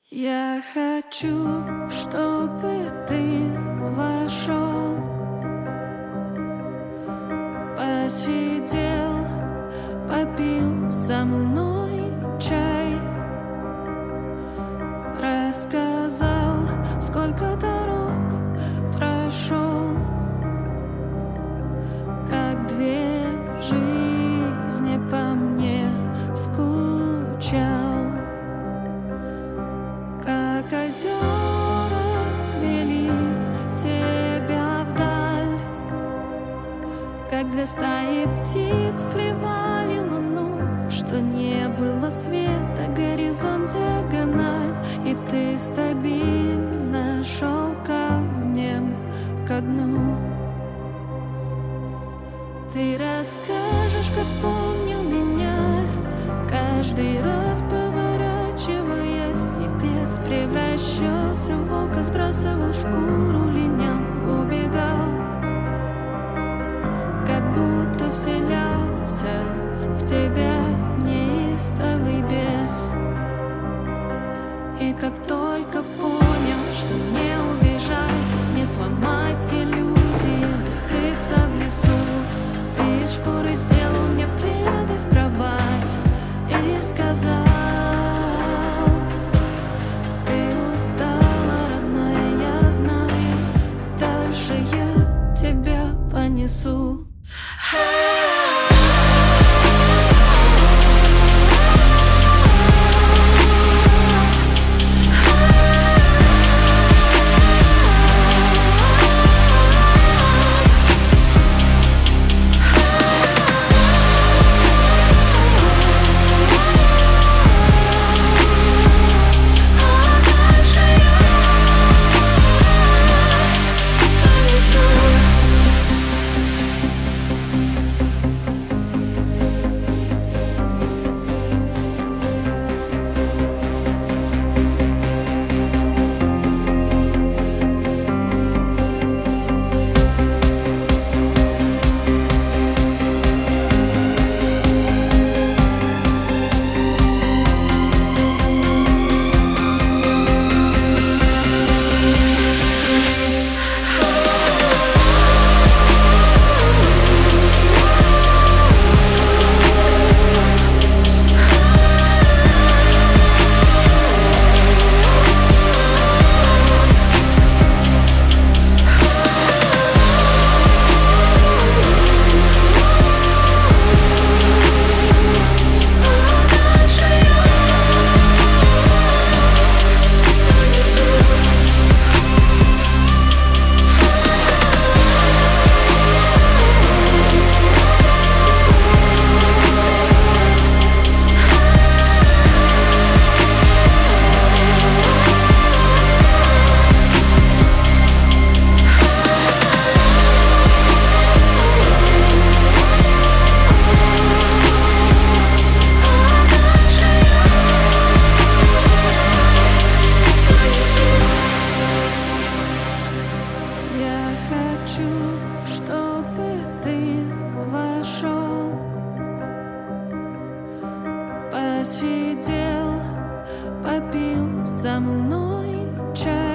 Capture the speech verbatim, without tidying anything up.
Я хочу, чтобы ты вошел, посидел, попил со мной чай, рассказал, сколько дорог прошел, как две жизни по мне скучал. Как озера вели тебя вдаль, как для стаи птиц клевали луну, что не было света, горизонт диагональ, и ты стабильно шел камнем ко дну. Ты расскажешь, как помнил меня, каждый раз поворачиваясь с небес, превращался в волка, сбрасывал шкуру, линял, убегал, как будто вселялся в тебя неистовый бес. И как только понял, что не убежать, не сломать иллюзии, не скрыться в лесу, ты из шкуры сделал мне пледы в кровать и сказал: ты устала, родная, я знаю, дальше я тебя понесу. Чтобы ты вошел, посидел, попил со мной чай.